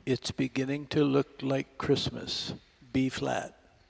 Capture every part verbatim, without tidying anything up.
It's beginning to look like Christmas. B flat.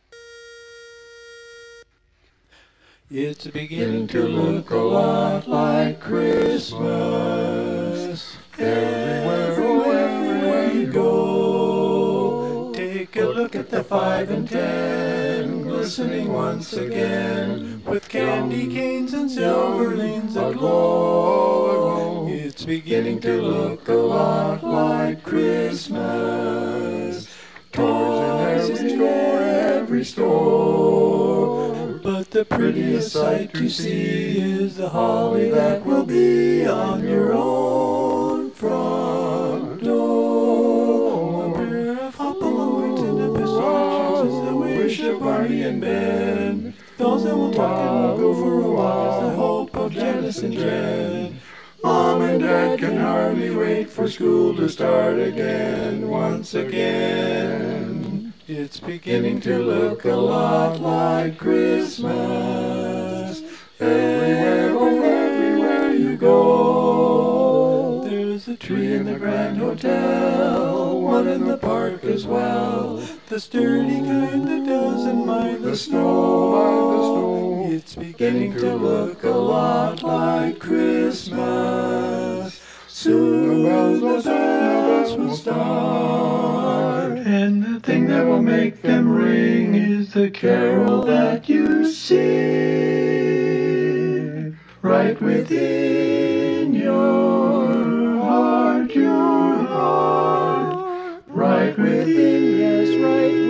It's beginning to look a lot like Christmas. Everywhere, oh, everywhere you go. Take a look at the five and ten, glistening once again, with candy canes and silver lanes aglow. It's beginning to look a lot like Christmas. Toys in every store, but the prettiest sight to see is the holly that will be on your own front door. A pair of hopalong and a pistachio is the wish of Barney and Ben. Those that will talk and will go for a walk is the hope of Janice and Jen. Mom and Dad can hardly wait for school to start again, once again. It's beginning to look a lot like Christmas. Everywhere, oh, everywhere you go. There's a tree in the Grand Hotel, one in the park as well. The sturdy kind that doesn't mind the snow. It's beginning to look a lot like Christmas. Soon the bells will start, and the thing that will make them ring is the carol that you sing. Right within your heart, your heart. Right within, yes, right